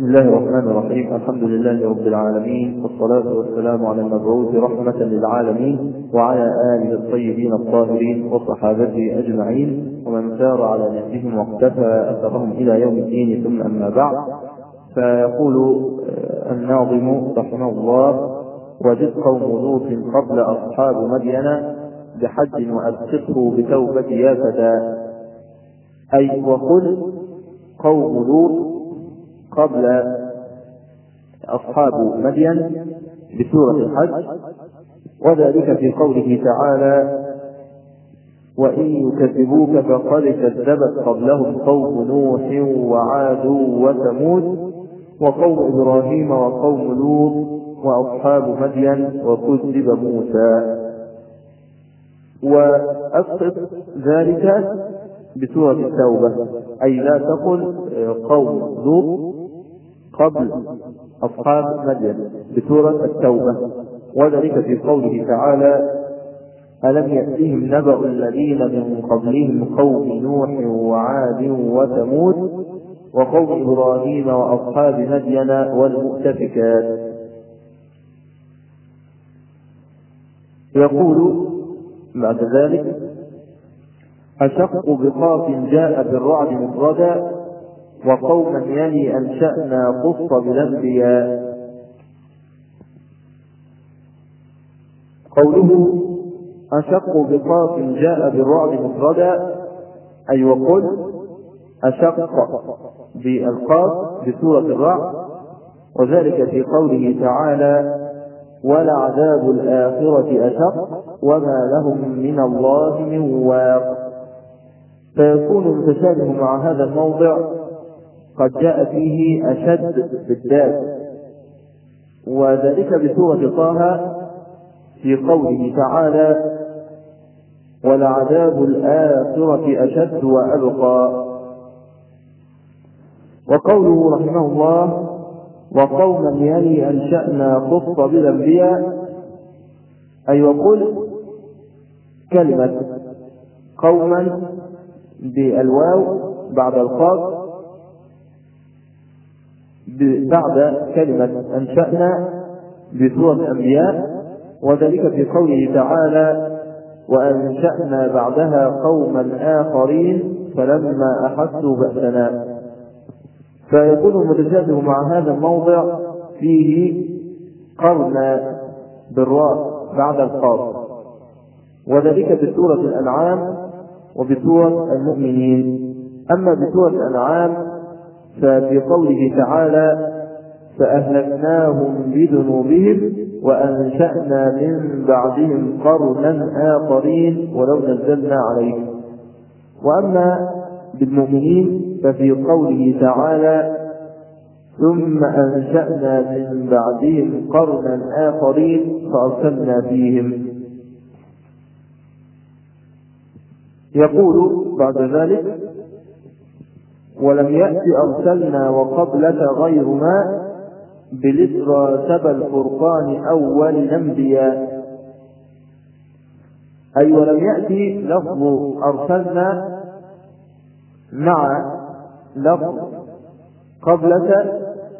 بسم الله الرحمن الرحيم. الحمد لله رب العالمين، والصلاة والسلام على المبعوث رحمة للعالمين وعلى آله الطيبين الطاهرين وصحابته أجمعين ومن سار على نهجهم واقتفى أثرهم إلى يوم الدين. ثم أما بعد، فيقول الناظم رحمه الله: وجد قوم لوط قبل أصحاب مدين بحج وأبسطه بتوبة يا فتى. أي وقل قوم لوط قبل أصحاب مدين بسورة الحج، وذلك في قوله تعالى: وإن يكذبوك فقد كذبت قبلهم قوم نوح وعاد وثمود وقوم إبراهيم وقوم لوط وأصحاب مدين وكذب موسى. وأسقط ذلك بسورة التوبة، أي لا تقل قوم لوط قبل أصحاب مدين بسورة التوبة، وذلك في قوله تعالى: ألم يأتهم نبأ الذين من قبلهم قوم نوح وعاد وثمود وقوم إبراهيم وأصحاب مدين والمؤتفكات. يقول بعد ذلك: أشق بقاف جاء بالرعد مفردا وقوما يلي أنشأنا قص بالأنبياء. قوله أشق بقاف جاء بالرعد مفردا، أي وقل أشق بالقاف بسورة الرعد، وذلك في قوله تعالى: ولعذاب الآخرة أشق وما لهم من الله من واق. فيكون المتشابه مع هذا الموضع قد جاء فيه أشد بالدال، وذلك بسورة طه في قوله تعالى: ولعذاب الآخرة أشد وأبقى. وقوله رحمه الله: وقوما يلي أنشأنا قص بالأنبياء، أي وقل كلمة قوما بالواو بعد القاف بعد كلمة أنشأنا بسورة الأنبياء، وذلك في قوله تعالى: وأنشأنا بعدها قوما آخرين فلما أحسوا بأسنا. فيكون المتشابه مع هذا الموضع فيه قرن بالراء بعد القاف، وذلك بسورة الأنعام وبسورة المؤمنين. أما بسورة الأنعام ففي قوله تعالى: فأهلكناهم بذنوبهم وأنشأنا من بعدهم قرنا آخرين ولو نزلنا عليهم. وأما بالمؤمنين ففي قوله تعالى: ثم أنشأنا من بعدهم قرنا آخرين فأرسلنا فيهم. يقول بعد ذلك: ولم يأت أرسلنا وقبلك غير ما بالإسرى سبى الفرقان أول الأنبياء. أي ولم يأتي لفظ أرسلنا مع لفظ قبلك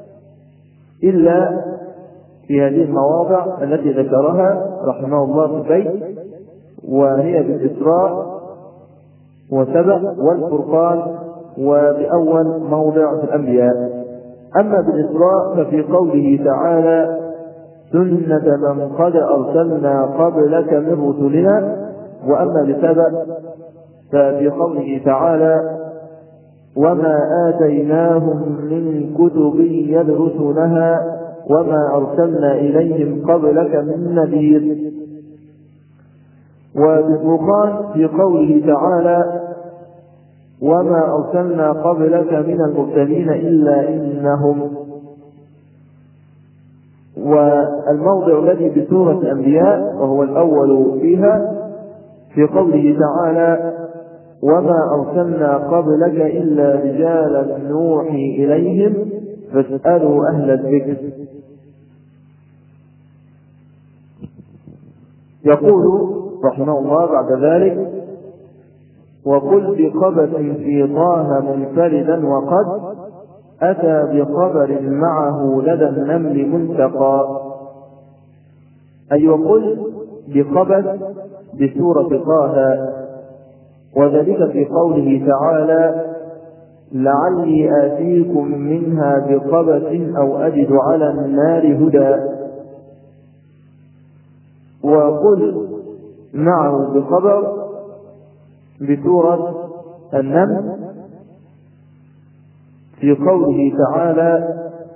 إلا في هذه المواضع التي ذكرها رحمه الله في البيت، وهي بالإسراء وسبأ والفرقان وبأول موضع في الأنبياء. أما بالإسراء ففي قوله تعالى: سنة من قد أرسلنا قبلك من رسلنا. وأما بسبأ ففي قوله تعالى: وما آتيناهم من كتب يدرسونها وما أرسلنا إليهم قبلك من نذير. وبالفرقان في قوله تعالى: وما أرسلنا قبلك من المرسلين إلا إنهم. والموضع الذي بسورة الأنبياء وهو الأول فيها في قوله تعالى: وما أرسلنا قبلك إلا رجالا نوحي إليهم فاسألوا أهل الذكر. يقول رحمه الله بعد ذلك: وقل بقبس في طه منفردا وقد أتى بخبر معه لدى النمل ملتقى. أي وقل بخبر بسورة طه، وذلك في قوله تعالى لعلي آتيكم منها بقبس أو أجد على النار هدى. وقل معه بخبر بسورة النمل في قوله تعالى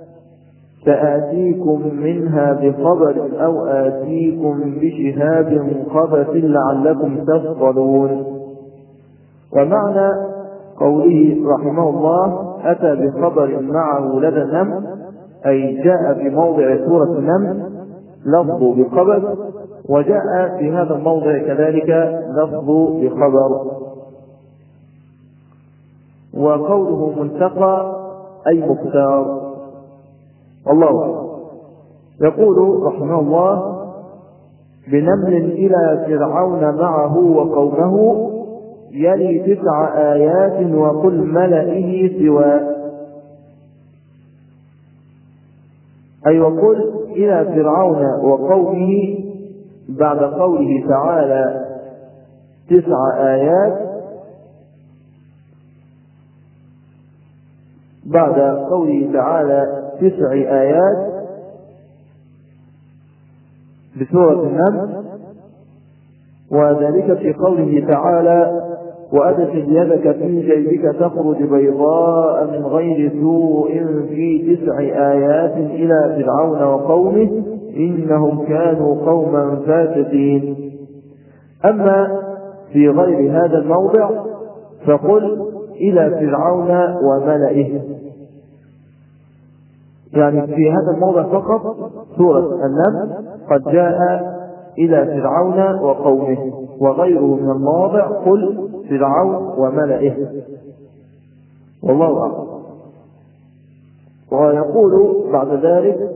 سآتيكم منها بخبر أو آتيكم بشهاب قبس لعلكم تصطلون. ومعنى قوله رحمه الله أتى بخبر معه لدى النمل أي جاء في موضع سورة النمل لفظ بخبر، وجاء في هذا الموضع كذلك لفظ بخبر. وقوله ملتقى أي مختار. والله أعلم. يقول رحمه الله بنمل إلى فرعون معه وقومه يلي 9 آيات وقل ملئه سوى. أي وقل إلى فرعون وقومه بعد قوله تعالى 9 آيات، بعد قوله تعالى 9 آيات بسورة النمل، وذلك في قوله تعالى وأدخل يدك في جيبك تخرج بيضاء من غير سوء في 9 آيات إلى فرعون وقومه إنهم كانوا قوما فاسقين. أما في غير هذا الموضع فقل إلى فرعون وملئه، يعني في هذا الموضع فقط سورة النمل قد جاء إلى فرعون وقومه، وغيره من المواضع قل فرعون وملئه. والله أعلم. ويقول بعد ذلك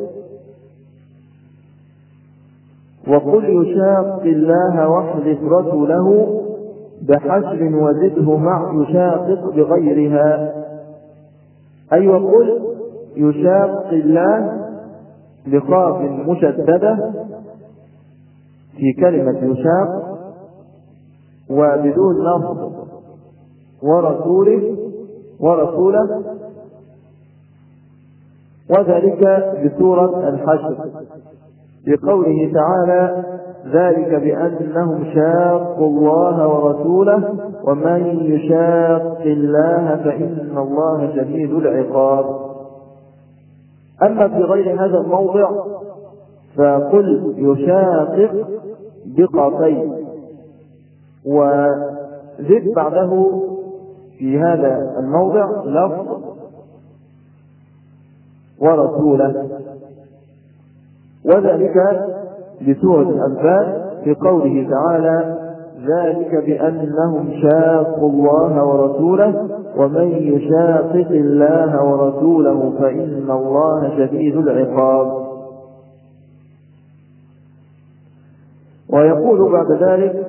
وقل يشاق الله واحلف رسوله بحشر وزده مع يشاقق بغيرها. أي وقل يشاق الله بقاف مشددة في كلمة يشاق وبدون لفظ ورسوله، وذلك بسورة الحشر بقوله تعالى ذلك بأنهم شاقوا الله ورسوله ومن يشاق الله فإن الله شديد العقاب. أما في غير هذا الموضع فقل يشاقق بقافين، وزد بعده في هذا الموضع لفظ ورسوله، وذلك بسورة الأنفال في قوله تعالى ذلك بأنهم شاقوا الله ورسوله ومن يشاقق الله ورسوله فإن الله شديد العقاب. ويقول بعد ذلك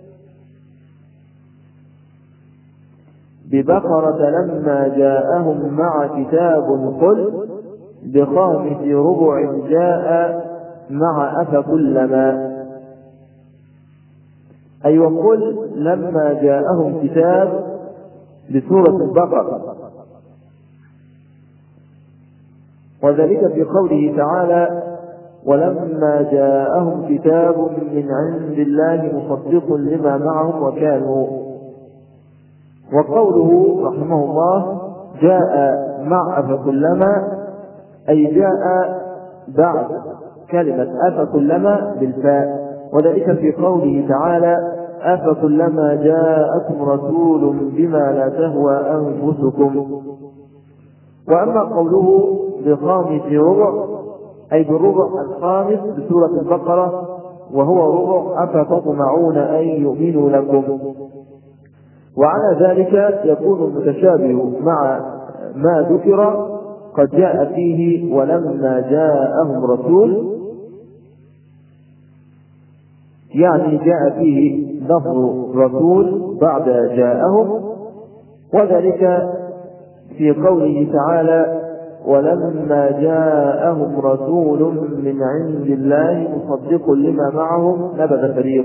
ببقرة لما جاءهم مع كتاب قل بخامس ربع جاء مع أفى كلما. أي وقل لما جاءهم كتاب بسورة البقرة، وذلك في قوله تعالى ولما جاءهم كتاب من عند الله مصدق لما معهم وكانوا. وقوله رحمه الله جاء مع أفى كلما أي جاء بعد كلمة أفى كلما بالفاء، وذلك في قوله تعالى أفكلما جاءكم رسول بما لا تهوى أنفسكم. وأما قوله بخامس ربع أي بالربع الخامس بسورة البقرة وهو ربع أفتطمعون أن يؤمنوا لكم. وعلى ذلك يكون المتشابه مع ما ذكر قد جاء فيه ولما جاءهم رسول، يعني جاء فيه لفظ رسول بعد جاءهم، وذلك في قوله تعالى ولما جاءهم رسول من عند الله مصدق لما معهم نبذ فريق.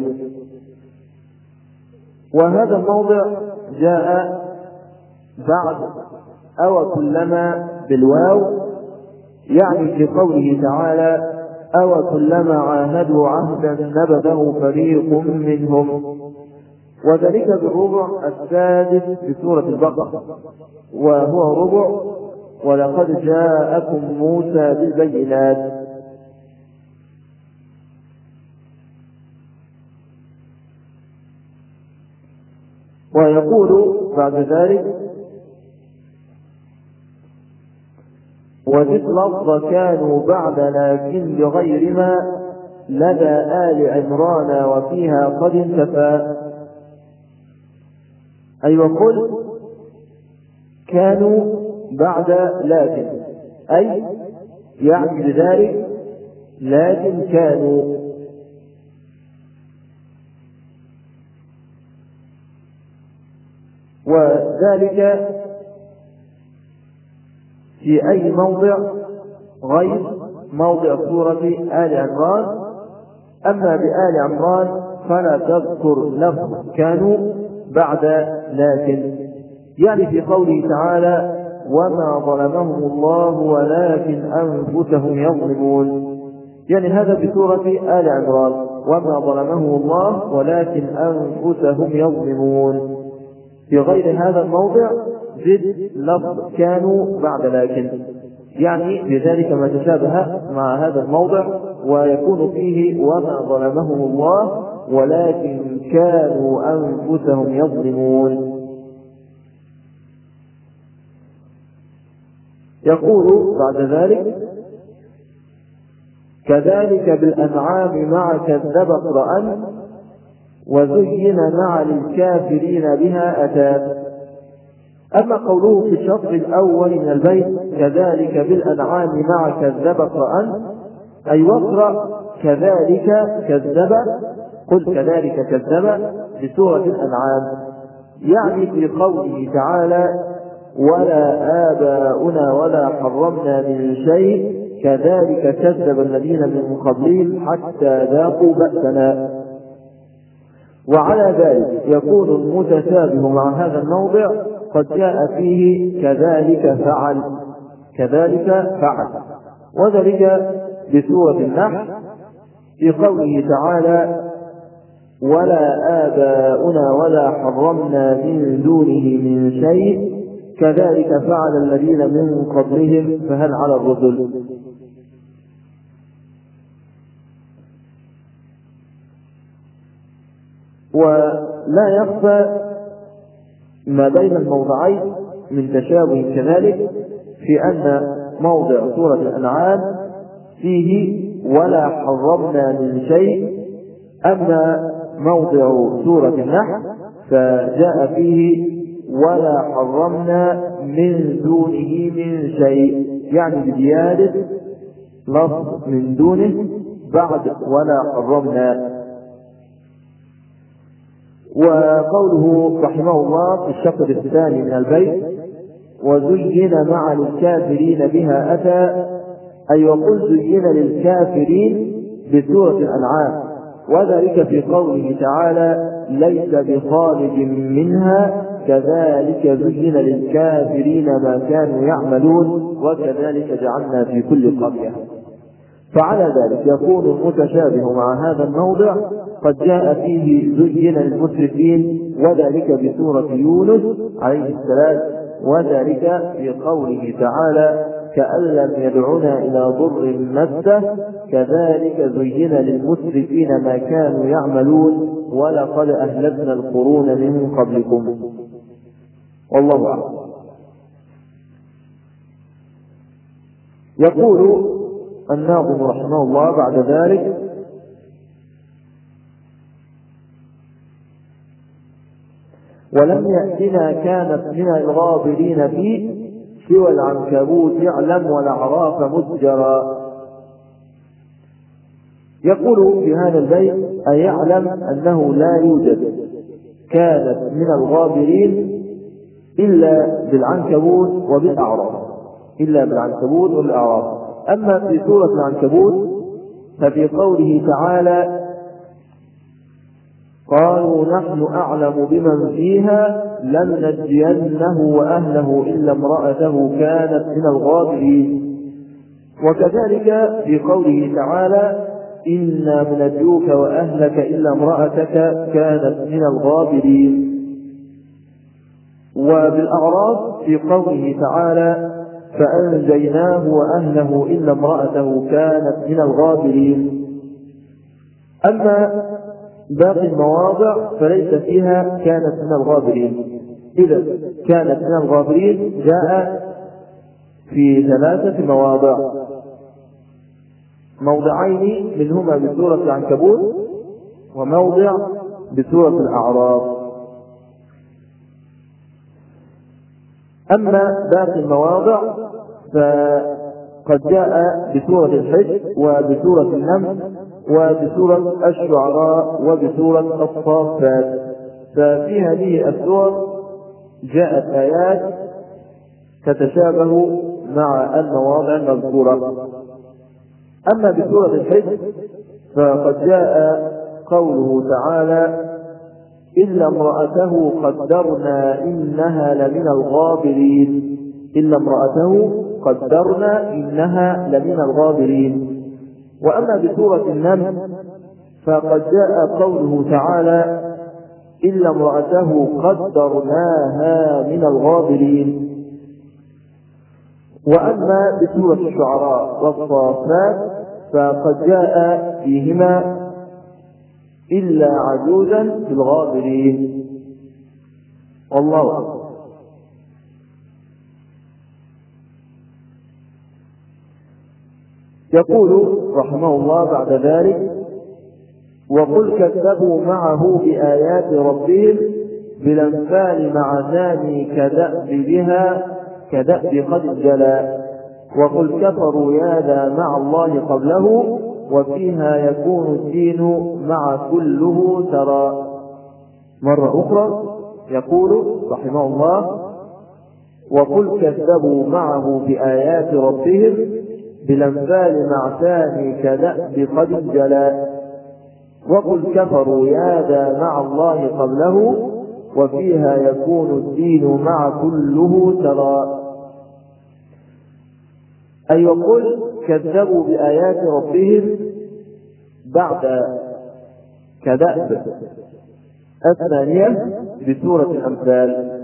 وهذا الموضع جاء بعد أو كلما بالواو، يعني في قوله تعالى أو كلما عاهدوا عهدا نبذه فريق منهم، وذلك بالربع السادس في سورة البقرة، وهو ربع ولقد جاءكم موسى بالبينات. ويقول بعد ذلك وذي اللفظ كانوا بعد لكن بغير ما لدى آل عمران وفيها قد انتفى. أي وقل كانوا بعد لكن، أي يعني بذلك لكن كانوا. وذلك في أي موضع غير موضع سورة آل عمران. أما بآل عمران فلا تذكر لفظ كانوا بعد لكن، يعني في قوله تعالى وما ظلمهم الله ولكن أنفسهم يظلمون، يعني هذا بسورة آل عمران وما ظلمهم الله ولكن أنفسهم يظلمون. في غير هذا الموضع زد لفظ كانوا بعد لكن، يعني بذلك ما تشابه مع هذا الموضع، ويكون فيه وما ظلمهم الله ولكن كانوا أنفسهم يظلمون. يقول بعد ذلك كذلك بالأنعام مع كذبت رأن وزين مع للكافرين بها أتى. أما قوله في الشطر الأول من البيت كذلك بالأنعام مع كذبت رأن، أي واقرأ كذلك كذب، قل كذلك كذب بسورة الأنعام، يعني في قوله تعالى ولا آباؤنا ولا حرمنا من شيء كذلك كذب الذين من قبلهم حتى ذاقوا بأسنا. وعلى ذلك يكون المتشابه مع هذا الموضع قد جاء فيه كذلك فعل، كذلك فعل، وذلك بسورة النحل في قوله تعالى ولا آباؤنا ولا حرمنا من دونه من شيء كذلك فعل الذين من قبلهم فهل على الرسل. ولا يخفى ما بين الموضعين من تشابه كذلك في أن موضع سورة الأنعام فيه ولا حرمنا من شيء، أما موضع سورة النحل فجاء فيه ولا حرمنا من دونه من شيء، يعني بزيادة لفظ من دونه بعد ولا حرمنا. وقوله رحمه الله في الشطر الثاني من البيت وزين مع للكافرين بها أتى، أي وقل زين للكافرين بسورة الأنعام، وذلك في قوله تعالى ليس بخارج منها كذلك زين للكافرين ما كانوا يعملون وكذلك جعلنا في كل قرية. فعلى ذلك يكون المتشابه مع هذا الموضع قد جاء فيه زين للمسرفين، وذلك بسورة يونس عليه السلام، وذلك في قوله تعالى كأن لم يدعنا إلى ضر مسه كذلك زين للمسرفين ما كانوا يعملون ولقد أهلكنا القرون من قبلكم. والله أعلم. يقول الناظم رحمه الله بعد ذلك ولم يأتنا كانت من الغابرين فيه سوى العنكبوت يعلم والأعراف مسجرا. يقول في هذا البيت أيعلم أنه لا يوجد كانت من الغابرين إلا بالعنكبوت وبالأعراف، إلا بالعنكبوت والأعراف. أما في سورة العنكبوت ففي قوله تعالى قالوا نحن أعلم بمن فيها لننجينه وأهله إلا امرأته كانت من الغابرين. وكذلك في قوله تعالى إنا منجوك وأهلك إلا امرأتك كانت من الغابرين. وبالأعراف في قوله تعالى فأنجيناه وأهله إلا امرأته كانت من الغابرين. أما باقي المواضع فليس فيها كانت من الغابرين. إذا كانت من الغابرين جاء في 3 مواضع، موضعين منهما بسورة العنكبوت وموضع بسورة الأعراف. أما باقي المواضع فقد جاء بسورة الحج وبسورة النمل وبسورة الشعراء وبسورة الصافات. ففي هذه السور جاءت آيات تتشابه مع المواضع المذكورة. أما بسورة الحج فقد جاء قوله تعالى إلا امرأته قدرنا إنها لمن الغابرين، إلا امرأته قدرنا إنها لمن الغابرين. وأما بسورة النمل فقد جاء قوله تعالى إلا امرأته قدرناها من الغابرين. وأما بسورة الشعراء والصافات فقد جاء فيهما إلا عجوزا في الغابرين. والله أكبر. يقول رحمه الله بعد ذلك وقل كذبوا معه بآيات ربهم بالأنفال مع ثاني كدأب قد جلا. وقل كفروا يا ذا مع الله قبله وفيها يكون الدين مع كله ترى. مرة أخرى يقول رحمه الله وقل كذبوا معه بآيات ربهم بالأنفال مع ثاني كدأب قد جلا. وقل كفروا يا ذا مع الله قبله وفيها يكون الدين مع كله ترى. أي وقل كذبوا بآيات ربهم بعد كدأب الثانية بسورة الأمثال.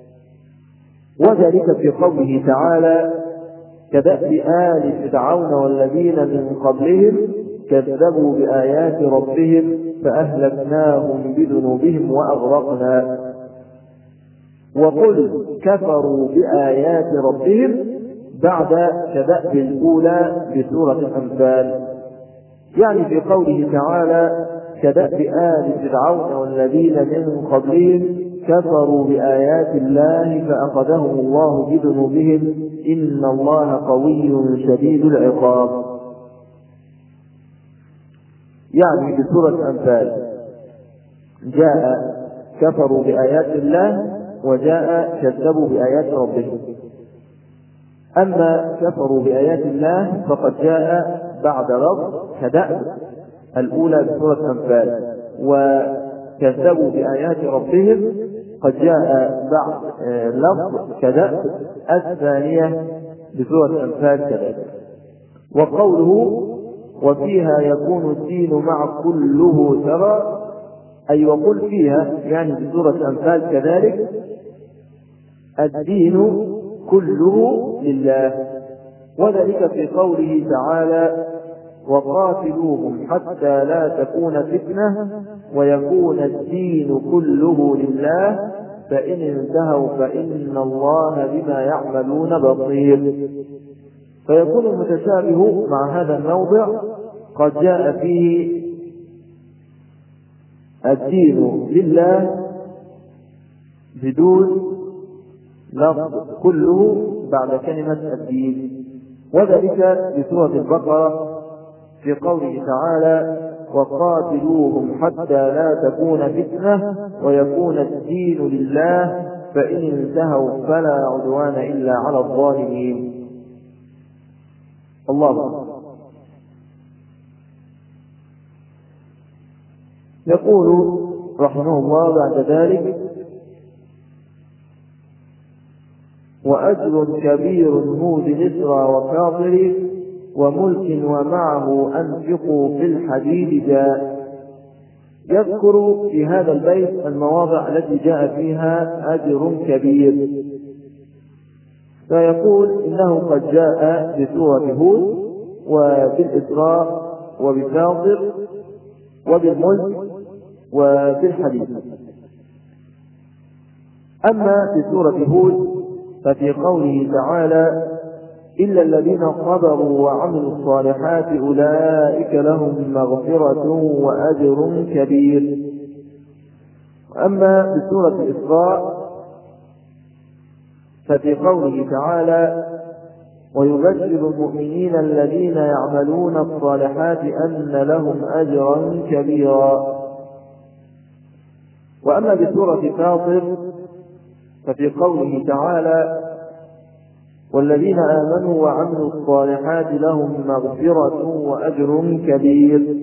وذلك في قوله تعالى كدأب آل فرعون والذين من قبلهم كذبوا بآيات ربهم فأهلكناهم بذنوبهم وأغرقنا. وقل كفروا بآيات ربهم بعد كدأب الأولى بسورة الأمثال. يعني في قوله تعالى كدأب آل فرعون والذين من قبلهم كفروا بآيات الله فأخذهم الله بذنوبهم إن الله قوي شديد العقاب. يعني بسورة الأمثال جاء كفروا بآيات الله وجاء كذبوا بآيات ربهم. أما كفروا بآيات الله فقد جاء بعد لفظ كدأب الأولى بسورة الأنفال، وكذبوا بآيات ربهم قد جاء بعد لفظ كدأب الثانية بسورة الأنفال كذلك. وقوله وفيها يكون الدين مع كله ترى أي وقل فيها يعني بسورة الأنفال كذلك الدين كله لله. وذلك في قوله تعالى وقاتلوهم حتى لا تكون فتنة ويكون الدين كله لله فإن انتهوا فإن الله بما يعملون بصير. فيكون المتشابه مع هذا الموضع قد جاء فيه الدين لله بدون لفظ كله بعد كلمة الدين. وذلك بسورة البقرة في قوله تعالى وقاتلوهم حتى لا تكون فتنة ويكون الدين لله فإن انتهوا فلا عدوان إلا على الظالمين. الله. يقول رحمه الله بعد ذلك: وأجر كبير هود الإسرى وكاظر وملك ومعه أنفقوا في الحديد جاء. يذكر في هذا البيت المواضع التي جاء فيها أجر كبير، فيقول إنه قد جاء بسورة هود وبالإسراء وبكاظر وبالملك وبالحديد. أما في سورة هود ففي قوله تعالى: إلا الذين صبروا وعملوا الصالحات أولئك لهم مغفرة وأجر كبير. أما في سورة الإسراء ففي قوله تعالى: ويبشر المؤمنين الذين يعملون الصالحات أن لهم أجرا كبيرا. وأما بسورة فاطر ففي قوله تعالى: والذين آمنوا وعملوا الصالحات لهم مغفرة وأجر كبير.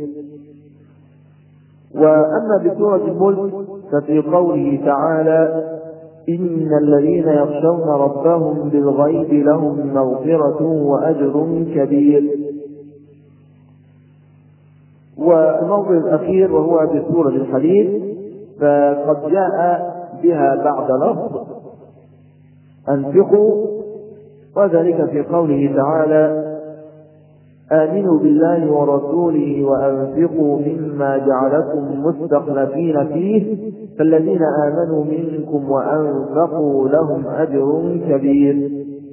وأما بسورة الملك ففي قوله تعالى: إن الذين يخشون ربهم بالغيب لهم مغفرة وأجر كبير. والموضع الأخير وهو بسورة الحديد فقد جاء بها بعد لفظ أنفقوا، وذلك في قوله تعالى: آمنوا بالله ورسوله وأنفقوا مما جعلكم مستخلفين فيه فالذين آمنوا منكم وأنفقوا لهم أجر كبير.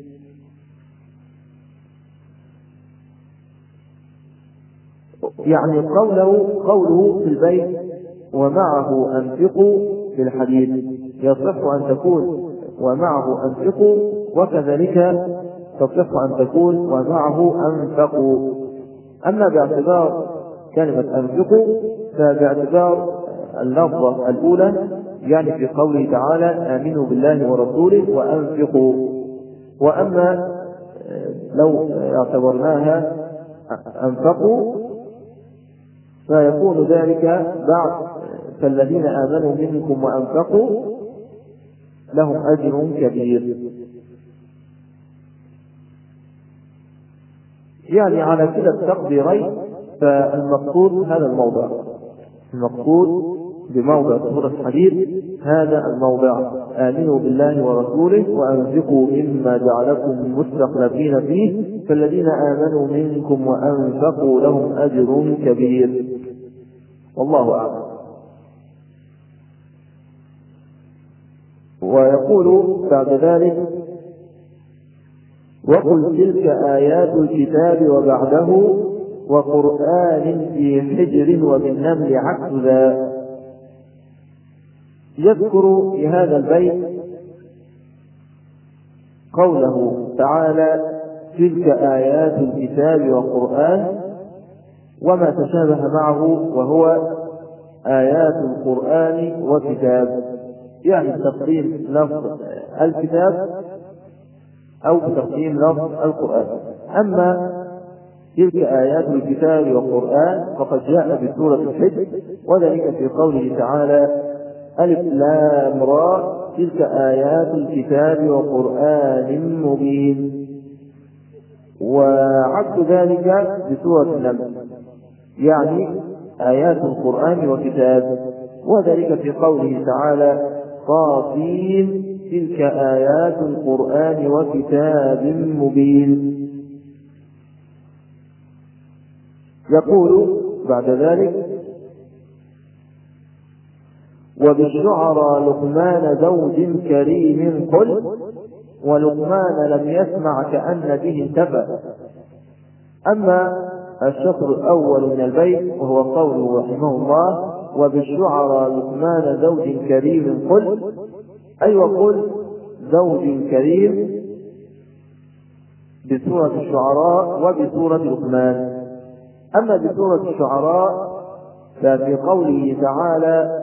يعني قوله في البيت ومعه أنفقوا في الحديث يصح أن تكون ومعه أنفقوا، وكذلك تصح أن تكون ومعه أنفقوا. أما باعتبار كلمة أنفقوا فباعتبار اللفظة الأولى، يعني في قوله تعالى: آمنوا بالله ورسوله وأنفقوا. وأما لو اعتبرناها أنفقوا فيكون ذلك بعد فالذين آمنوا منكم وأنفقوا لهم أجر كبير. يعني على كلا التقديرين فالمقصود هذا الموضع، المقصود بموضع سورة الحديد هذا الموضع: آمنوا بالله ورسوله وأنفقوا مما جعلكم مستخلفين فيه فالذين آمنوا منكم وأنفقوا لهم أجر كبير. والله أعلم. ويقول بعد ذلك: وقل تلك آيات الكتاب وبعده وقرآن في حجر وبالنمل عكس ذا. يذكر في هذا البيت قوله تعالى: تلك آيات الكتاب وقرآن، وما تشابه معه وهو آيات القرآن وكتاب، يعني تقديم لفظ الكتاب أو تقديم لفظ القرآن. أما تلك آيات الكتاب والقرآن فقد جاء بسورة الحج، وذلك في قوله تعالى: ألف لام را تلك آيات الكتاب وقرآن مبين. وعكس ذلك بسورة النمل، يعني آيات القرآن وكتاب، وذلك في قوله تعالى: طاسين تلك آيات القرآن وكتاب مبين. يقول بعد ذلك: وبالشعرى لقمان زوج كريم قل ولقمان لم يسمع كأن به انتفى. أما الشطر الأول من البيت وهو قوله رحمه الله: وبالشعرى لقمان زوج كريم قل، أي وقل زوج كريم بسورة الشعراء وبسورة لقمان. أما بسورة الشعراء ففي قوله تعالى: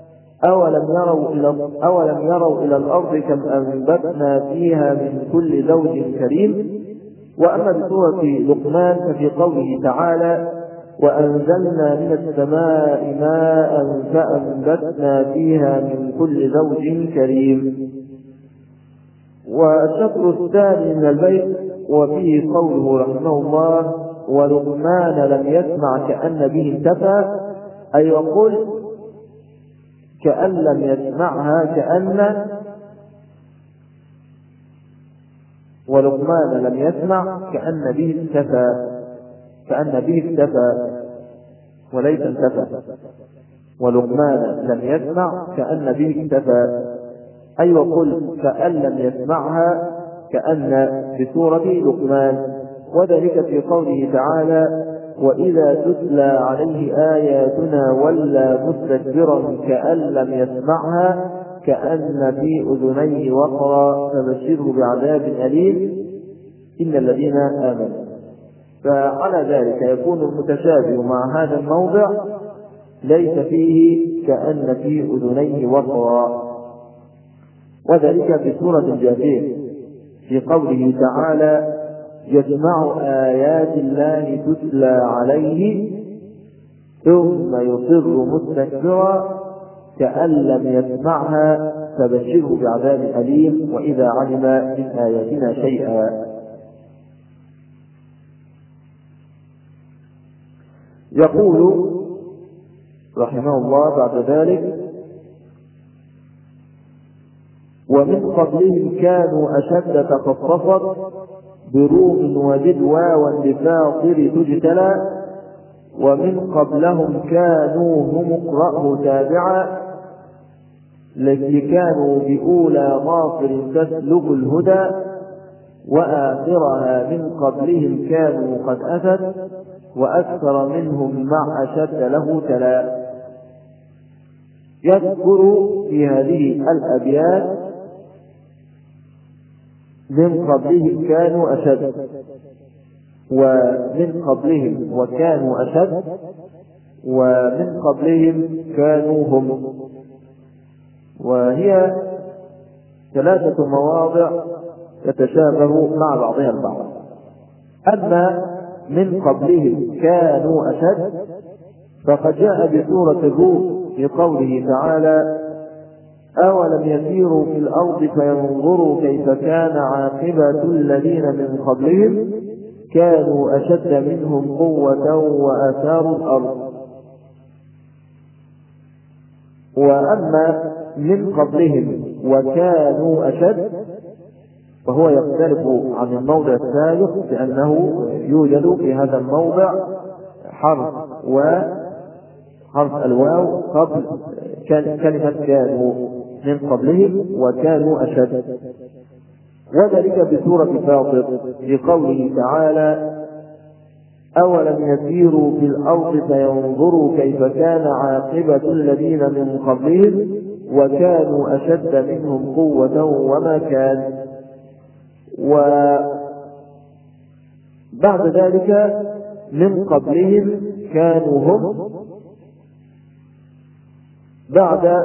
أولم يروا إلى الأرض كم أنبتنا فيها من كل زوج كريم، وأما بسورة لقمان ففي قوله تعالى: وأنزلنا من السماء ماء فأنبتنا فيها من كل زوج كريم. والشطر الثاني من البيت وفيه قوله رحمه الله: ولقمان لم يسمع كأن به انتفى، أي وقل كأن لم يسمعها ولقمان لم يسمع كأن به اكتفى وليس انتفى. ولقمان لم يسمع كأن به اكتفى، أي وقل كأن لم يسمعها كأن بسورة لقمان. وذلك في قوله تعالى: وإذا تتلى عليه آياتنا ولى مستكبرا كأن لم يسمعها كأن في أذنيه وقرا فبشره بعذاب أليم إن الذين آمنوا. فعلى ذلك يكون المتشابه مع هذا الموضع ليس فيه كأن في أذنيه وقرا. وذلك في سورة الجاثية في قوله تعالى: يسمع آيات الله تتلى عليه ثم يصر مستكبرا كأن لم يسمعها فبشره بعذاب أليم وإذا علم من آياتنا شيئا. يقول رحمه الله بعد ذلك: ومن قبلهم كانوا أشد تخصصت بروم وزد واوا لفاطر تجتلى، ومن قبلهم كانوا هم اقرأه تابعا التي كانوا بأولى غافر تسلك الهدى، وآخرها من قبلهم كانوا قد أتت وأكثر منهم مع أشد له تلا. يذكر في هذه الأبيات من قبلهم كانوا أشد، ومن قبلهم وكانوا أشد، ومن قبلهم كانوا هم، وهي 3 مواضع تتشابه مع بعضها البعض. أما من قبلهم كانوا أشد فقد جاء بسورة الروم في قوله تعالى: أولم يسيروا في الأرض فينظروا كيف كان عاقبة الذين من قبلهم كانوا أشد منهم قوة وآثاروا الأرض. وأما من قبلهم وكانوا أشد فهو يختلف عن الموضع السابق بأنه يوجد في هذا الموضع حرف الواو قبل كلمة كانوا من قبلهم وكانوا أشد. وذلك بسورة فاطر في قوله تعالى: أولم يسيروا في الأرض فينظروا كيف كان عاقبة الذين من قبلهم وكانوا أشد منهم قوة وما كان. وبعد ذلك من قبلهم كانوا هم، بعد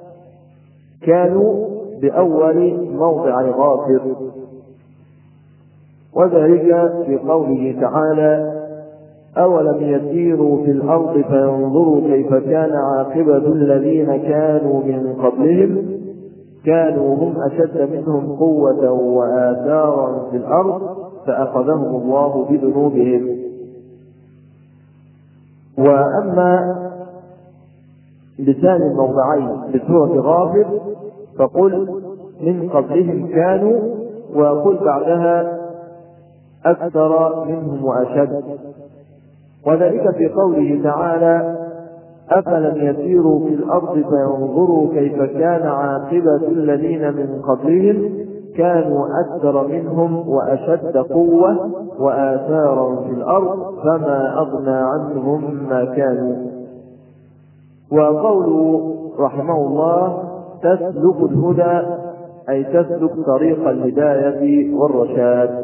كانوا بأول موضع غافر. وذلك في قوله تعالى: أولم يسيروا في الأرض فينظروا كيف كان عاقبة الذين كانوا من قبلهم كانوا هم أشد منهم قوة وآثارا في الأرض فأخذهم الله بذنوبهم. وأما لسان الموضعين بسورة غافر فقل من قبلهم كانوا، وقل بعدها أكثر منهم وأشد. وذلك في قوله تعالى: أفلم يسيروا في الأرض فينظروا كيف كان عاقبة الذين من قبلهم كانوا أكثر منهم وأشد قوة وآثارا في الأرض فما أغنى عنهم ما كانوا. وقوله رحمه الله: تسلك الهدى أي تسلك طريق الهداية والرشاد.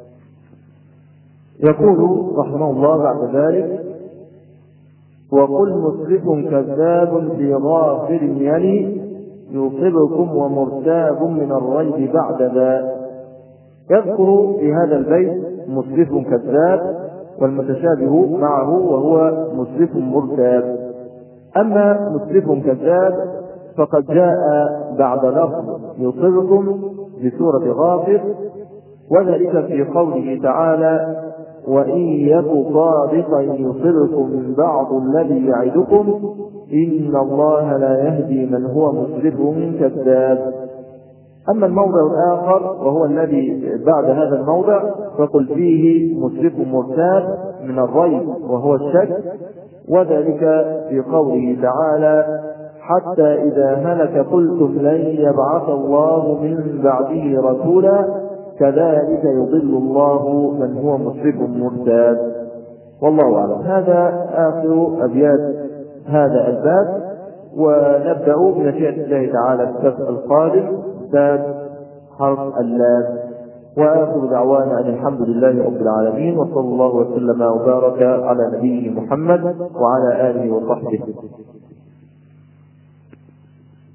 يقول رحمه الله بعد ذلك: وقل مسرف كذاب في غافر يلي يوصبكم ومرتاب من الريب بعد ذا. يذكر في هذا البيت مسرف كذاب والمتشابه معه وهو مسرف مرتاب. أما مسرف كذاب فقد جاء بعد لفظ يصركم بسورة غافر، وذلك في قوله تعالى: وإن يك صادقا يصركم بعض الذي يعدكم إن الله لا يهدي من هو مسرف كذاب. أما الموضع الآخر وهو الذي بعد هذا الموضع فقل فيه مسرف مرتاب من الريب وهو الشك، وذلك في قوله تعالى: حتى إذا هلك قلتم لن يبعث الله من بعده رسولا كذلك يضل الله من هو مسرف مرتاب. والله أعلم. هذا آخر أبيات هذا الباب، ونبدأ بمشيئة الله تعالى الدرس القادم باب حرف اللام. وآخر دعوانا أن الحمد لله رب العالمين، وصلى الله وسلم وبارك على نبيه محمد وعلى آله وصحبه.